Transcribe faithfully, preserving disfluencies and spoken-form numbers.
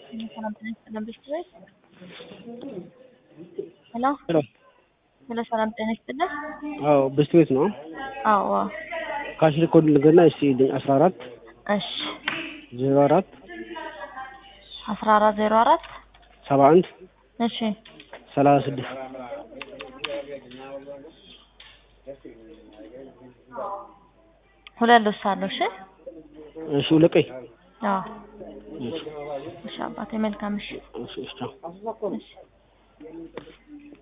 ሰላም ጤና ይስጥልን ቤተሰቦች። ሄሎ ሄሎ ሄሎ ሰላም ጤና ይስጥልን። አዎ በስት ቤት ነው። አዎ አዎ ካሽ ኮድ ልገና እሺ አስራ አራት እሺ ዜሮ አራት አስራ አራት ዜሮ አራት ሰባ አንድ እሺ ሰላሳ ስድስት ሁለት ልውሳለሁ። እሺ እሺ ለቀይ አዎ እሺ አባቴ መልካም እሺ እሺ እሺ እሺ